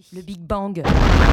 Le Big Bang.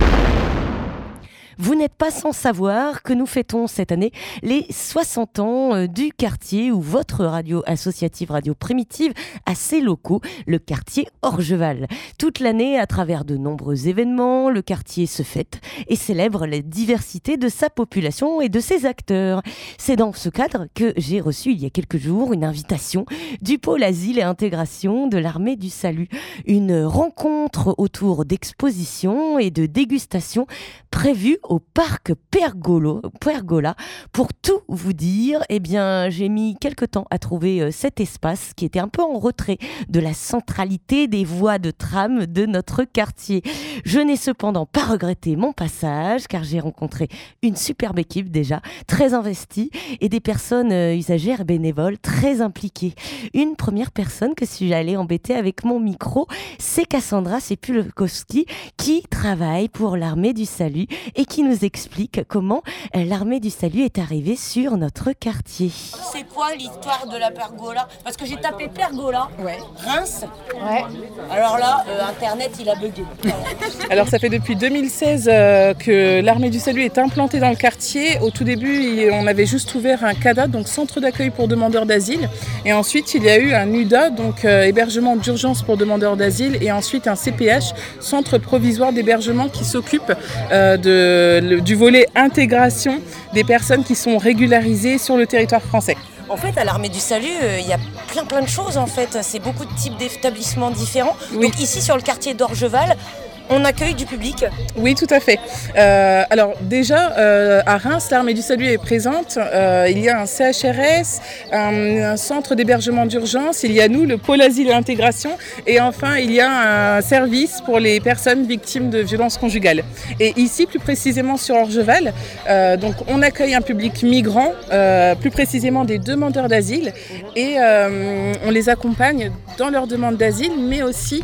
Vous n'êtes pas sans savoir que nous fêtons cette année les 60 ans du quartier où votre radio associative Radio Primitive a ses locaux, le quartier Orgeval. Toute l'année, à travers de nombreux événements, le quartier se fête et célèbre la diversité de sa population et de ses acteurs. C'est dans ce cadre que j'ai reçu il y a quelques jours une invitation du pôle Asile et Intégration de l'Armée du Salut. Une rencontre autour d'expositions et de dégustations prévues au parc Pergola. Pour tout vous dire, j'ai mis quelque temps à trouver cet espace qui était un peu en retrait de la centralité des voies de tram de notre quartier. Je n'ai cependant pas regretté mon passage car j'ai rencontré une superbe équipe déjà, très investie et des personnes usagères bénévoles très impliquées. Une première personne que je suis allée embêter avec mon micro, c'est Cassandra Sepulkowski qui travaille pour l'Armée du Salut et qui nous explique comment l'Armée du Salut est arrivée sur notre quartier. C'est quoi l'histoire de la pergola ? Parce que j'ai tapé pergola, Reims. Ouais. Alors là, Internet, il a bugué. Alors ça fait depuis 2016 que l'Armée du Salut est implantée dans le quartier. Au tout début, on avait juste ouvert un CADA, donc centre d'accueil pour demandeurs d'asile. Et ensuite, il y a eu un UDA, donc hébergement d'urgence pour demandeurs d'asile. Et ensuite, un CPH, centre provisoire d'hébergement qui s'occupe du volet intégration des personnes qui sont régularisées sur le territoire français. En fait, à l'Armée du Salut, il y a plein de choses en fait. C'est beaucoup de types d'établissements différents. Oui. Donc ici, sur le quartier d'Orgeval, on accueille du public. Oui, tout à fait. Alors déjà, à Reims, l'Armée du Salut est présente. Il y a un CHRS, un centre d'hébergement d'urgence. Il y a nous, le pôle Asile et Intégration. Et enfin, il y a un service pour les personnes victimes de violences conjugales. Et ici, plus précisément sur Orgeval, donc on accueille un public migrant, plus précisément des demandeurs d'asile. Et on les accompagne dans leur demande d'asile, mais aussi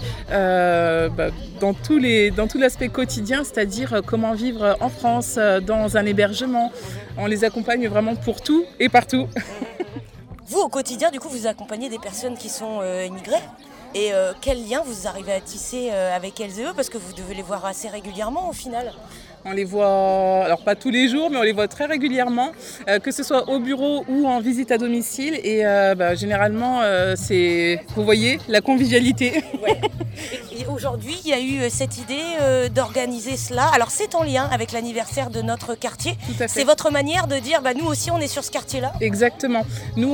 dans tout l'aspect quotidien, c'est-à-dire comment vivre en France, dans un hébergement. On les accompagne vraiment pour tout et partout. Vous, au quotidien, du coup, vous accompagnez des personnes qui sont immigrées. Et quel lien vous arrivez à tisser avec elles et eux ? Parce que vous devez les voir assez régulièrement au final. On les voit, alors pas tous les jours, mais on les voit très régulièrement, que ce soit au bureau ou en visite à domicile. Et généralement, c'est, vous voyez, la convivialité. Ouais. Et aujourd'hui, il y a eu cette idée d'organiser cela. Alors c'est en lien avec l'anniversaire de notre quartier. Tout à fait. C'est votre manière de dire, nous aussi on est sur ce quartier-là ? Exactement. Nous,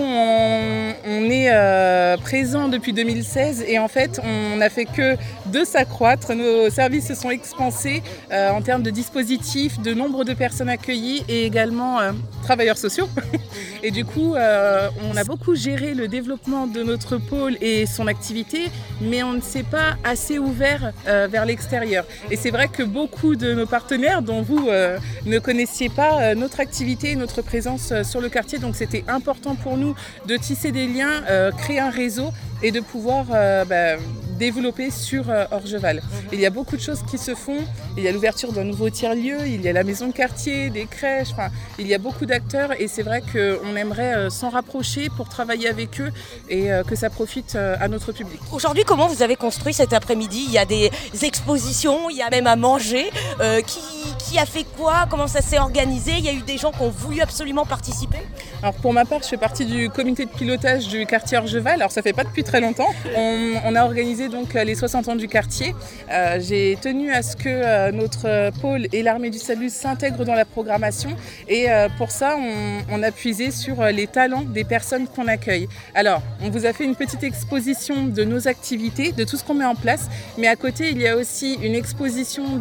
on est présents depuis 2016 et en fait, on n'a fait que de s'accroître. Nos services se sont expansés en termes de dispositifs, de nombre de personnes accueillies et également travailleurs sociaux. Et du coup, on a beaucoup géré le développement de notre pôle et son activité, mais on ne s'est pas assez ouvert vers l'extérieur. Et c'est vrai que beaucoup de nos partenaires, dont vous ne connaissiez pas notre activité et notre présence sur le quartier, donc c'était important pour nous de tisser des liens, créer un réseau et de pouvoir développer sur Orgeval. Il y a beaucoup de choses qui se font. Il y a l'ouverture d'un nouveau tiers-lieu, il y a la maison de quartier, des crèches, il y a beaucoup d'acteurs et c'est vrai qu'on aimerait s'en rapprocher pour travailler avec eux et que ça profite à notre public. Aujourd'hui, comment vous avez construit cet après-midi ? Il y a des expositions, il y a même à manger. Qui a fait quoi ? Comment ça s'est organisé ? Il y a eu des gens qui ont voulu absolument participer ? Alors pour ma part, je fais partie du comité de pilotage du quartier Orgeval. Alors ça fait pas depuis très longtemps. On a organisé donc les 60 ans du quartier. J'ai tenu à ce que notre pôle et l'Armée du Salut s'intègrent dans la programmation. Et pour ça, on a puisé sur les talents des personnes qu'on accueille. Alors, on vous a fait une petite exposition de nos activités, de tout ce qu'on met en place. Mais à côté, il y a aussi une exposition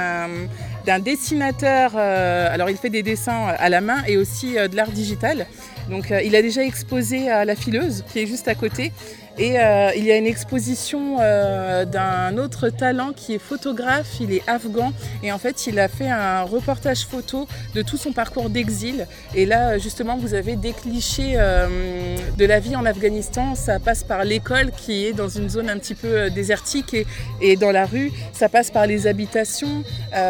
d'un dessinateur, alors il fait des dessins à la main et aussi de l'art digital. Donc il a déjà exposé à la Fileuse qui est juste à côté. Et il y a une exposition d'un autre talent qui est photographe, il est afghan et en fait il a fait un reportage photo de tout son parcours d'exil et là justement vous avez des clichés de la vie en Afghanistan, ça passe par l'école qui est dans une zone un petit peu désertique et dans la rue, ça passe par les habitations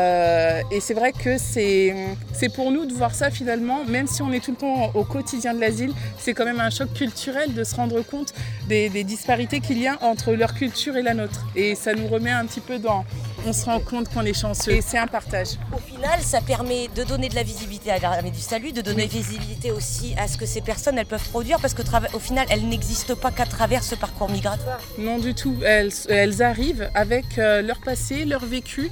et c'est vrai que c'est pour nous de voir ça finalement, même si on est tout le temps au quotidien de l'asile, c'est quand même un choc culturel de se rendre compte des disparités qu'il y a entre leur culture et la nôtre. Et ça nous remet un petit peu dans on se rend compte qu'on est chanceux. Et c'est un partage. Au final, ça permet de donner de la visibilité à l'Armée du Salut, de donner visibilité aussi à ce que ces personnes elles peuvent produire, parce qu'au final, elles n'existent pas qu'à travers ce parcours migratoire. Non du tout, elles arrivent avec leur passé, leur vécu,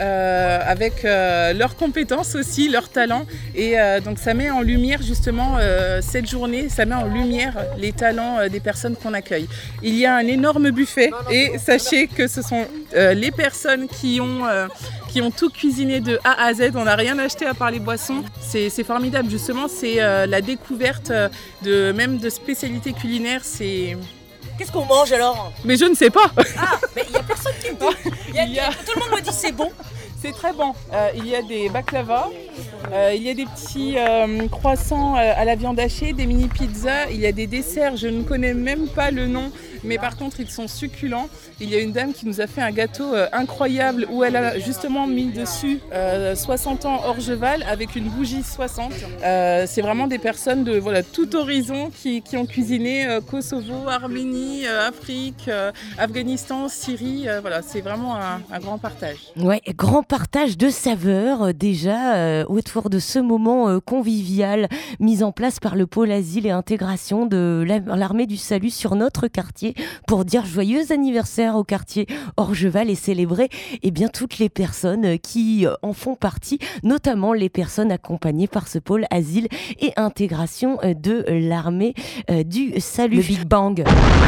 avec leurs compétences aussi, leurs talents. Et donc ça met en lumière justement cette journée, ça met en lumière les talents des personnes qu'on accueille. Il y a un énorme buffet et sachez que ce sont les personnes qui ont tout cuisiné de A à Z. On n'a rien acheté à part les boissons. C'est formidable justement, c'est la découverte même de spécialités culinaires. Qu'est-ce qu'on mange alors? Mais je ne sais pas. Ah, mais il n'y a personne qui me dit. Tout le monde me dit c'est bon. C'est très bon. Il y a des baklava, il y a des petits croissants à la viande hachée, des mini pizzas, il y a des desserts, je ne connais même pas le nom, mais par contre ils sont succulents. Il y a une dame qui nous a fait un gâteau incroyable où elle a justement mis dessus 60 ans Orgeval avec une bougie 60. C'est vraiment des personnes de tout horizon qui ont cuisiné Kosovo, Arménie, Afrique, Afghanistan, Syrie. C'est vraiment un grand partage. Ouais, grand partage de saveurs déjà autour de ce moment convivial mis en place par le pôle asile et intégration de l'Armée du Salut sur notre quartier pour dire joyeux anniversaire au quartier Orgeval et célébrer toutes les personnes qui en font partie, notamment les personnes accompagnées par ce pôle asile et intégration de l'Armée du Salut. Le Big Bang.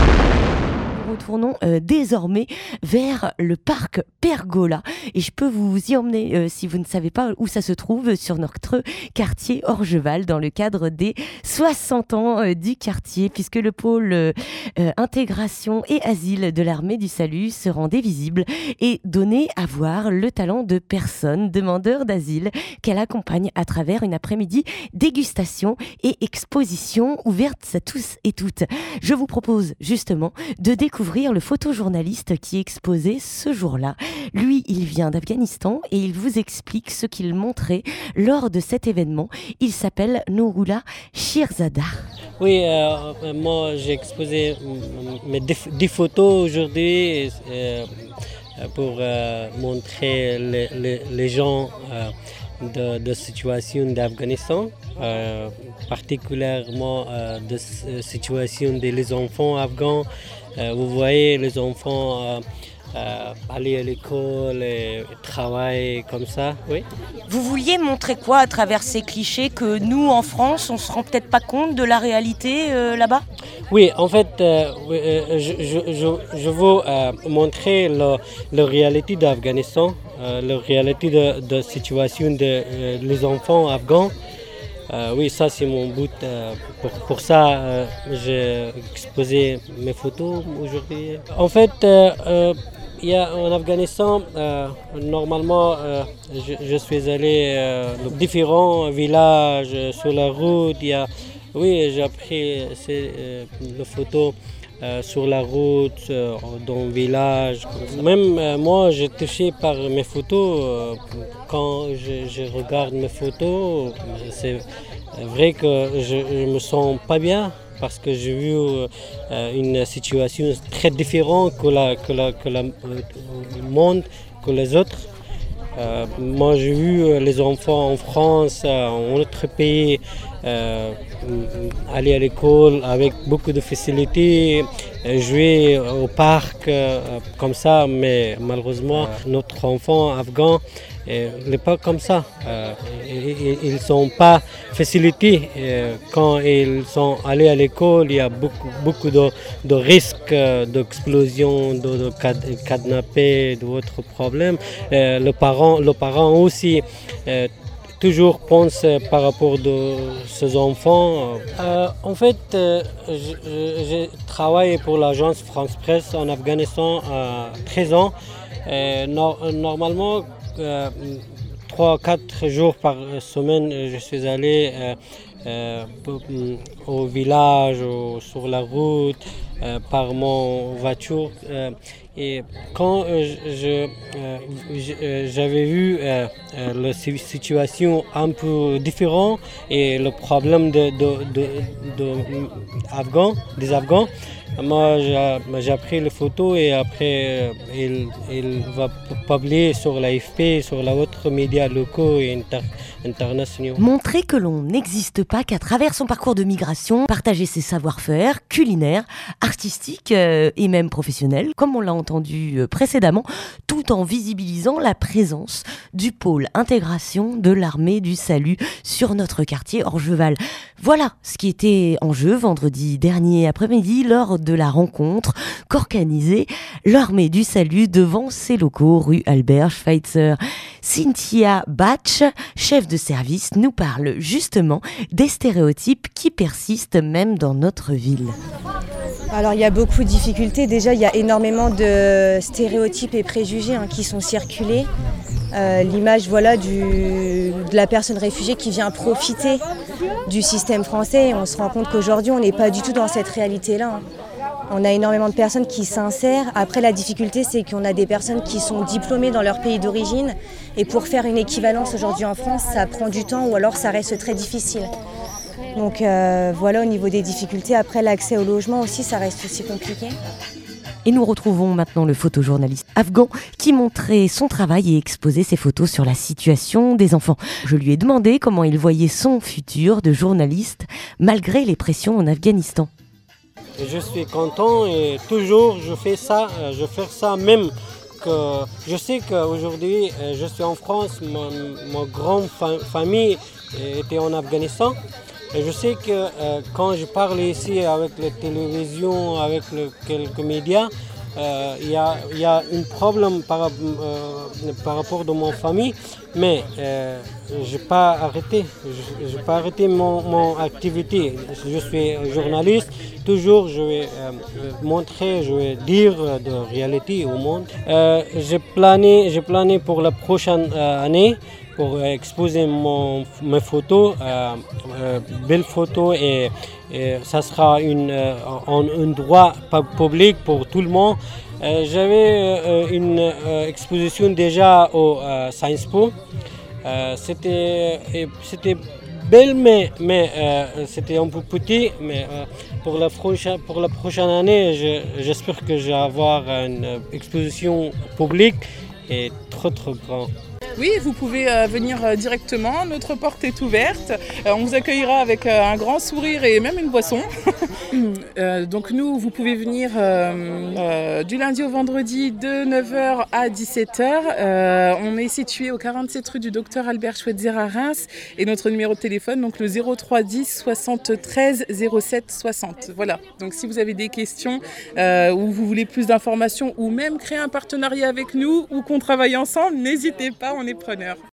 Retournons désormais vers le parc Pergola et je peux vous y emmener si vous ne savez pas où ça se trouve sur notre quartier Orgeval dans le cadre des 60 ans du quartier, puisque le pôle intégration et asile de l'Armée du Salut se rendait visible et donnait à voir le talent de personnes demandeurs d'asile qu'elle accompagne à travers une après-midi dégustation et exposition ouverte à tous et toutes. Je vous propose justement de découvrir le photojournaliste qui exposait ce jour-là. Lui, il vient d'Afghanistan et il vous explique ce qu'il montrait lors de cet événement. Il s'appelle Nouroula Shirzada. Oui, moi j'ai exposé des photos aujourd'hui pour montrer les gens de situation d'Afghanistan, particulièrement de situation des enfants afghans. Vous voyez les enfants aller à l'école et travailler comme ça, oui. Vous vouliez montrer quoi à travers ces clichés que nous, en France, on ne se rend peut-être pas compte de la réalité là-bas? Oui, en fait, je veux montrer la réalité d'Afghanistan, la réalité de situation des enfants afghans. Oui, ça c'est mon but. Pour ça, j'ai exposé mes photos aujourd'hui. En fait, il y a en Afghanistan, normalement, je suis allé dans différents villages sur la route. Oui, j'ai pris les photos sur la route, dans le village. Même moi, j'ai touché par mes photos. Quand je regarde mes photos, c'est vrai que je me sens pas bien parce que j'ai vu une situation très différente que le monde, que les autres. Moi, j'ai vu les enfants en France, en autre pays, aller à l'école avec beaucoup de facilité, jouer au parc comme ça, mais malheureusement, notre enfant afghan n'est pas comme ça. Ils ne sont pas facilités. Quand ils sont allés à l'école, il y a beaucoup de risques d'explosion, de kidnapping, d'autres problèmes. Le parent aussi toujours pense par rapport de ses enfants. En fait, j'ai travaillé pour l'agence France Presse en Afghanistan à 13 ans. Normalement, 3-4 jours par semaine, je suis allé au village, sur la route, par mon voiture. Et quand j'avais vu la situation un peu différente et le problème des Afghans, Moi, j'ai pris les photos et après, il va publier sur l'AFP, sur les autres médias locaux et internationaux. Montrer que l'on n'existe pas qu'à travers son parcours de migration, partager ses savoir-faire culinaires, artistiques et même professionnels, comme on l'a entendu précédemment, tout en visibilisant la présence du pôle intégration de l'armée du salut sur notre quartier Orgeval. Voilà ce qui était en jeu vendredi dernier après-midi lors de la rencontre qu'organisait l'armée du salut devant ses locaux rue Albert Schweitzer. Cynthia Batch, chef de service, nous parle justement des stéréotypes qui persistent même dans notre ville. Alors il y a beaucoup de difficultés. Déjà, il y a énormément de stéréotypes et préjugés qui sont circulés. L'image de la personne réfugiée qui vient profiter du système français. On se rend compte qu'aujourd'hui, on n'est pas du tout dans cette réalité-là. On a énormément de personnes qui s'insèrent. Après, la difficulté, c'est qu'on a des personnes qui sont diplômées dans leur pays d'origine. Et pour faire une équivalence aujourd'hui en France, ça prend du temps ou alors ça reste très difficile. Donc voilà au niveau des difficultés. Après, l'accès au logement aussi, ça reste aussi compliqué. Et nous retrouvons maintenant le photojournaliste afghan qui montrait son travail et exposait ses photos sur la situation des enfants. Je lui ai demandé comment il voyait son futur de journaliste malgré les pressions en Afghanistan. Je suis content et toujours je fais ça même que je sais qu'aujourd'hui je suis en France, ma grande famille était en Afghanistan. Et je sais que quand je parle ici avec la télévision, avec quelques médias, il y a un problème par rapport de mon famille, mais je n'ai pas arrêté mon activité. Je suis journaliste, toujours je vais montrer, je vais dire de réalité au monde. J'ai plané pour la prochaine année pour exposer mes photos, belles photos et ça sera un droit public pour tout le monde. J'avais une exposition déjà au Sciences Po. C'était belle, mais c'était un peu petit. Mais pour la prochaine année, j'espère que je vais avoir une exposition publique et très grande. Oui, vous pouvez venir directement, notre porte est ouverte, on vous accueillera avec un grand sourire et même une boisson. Donc nous, vous pouvez venir du lundi au vendredi de 9h à 17h. On est situé au 47 rue du Docteur Albert Schweitzer à Reims et notre numéro de téléphone, donc le 03 10 73 07 60. Voilà, donc si vous avez des questions ou vous voulez plus d'informations ou même créer un partenariat avec nous ou qu'on travaille ensemble, n'hésitez pas, on est preneurs.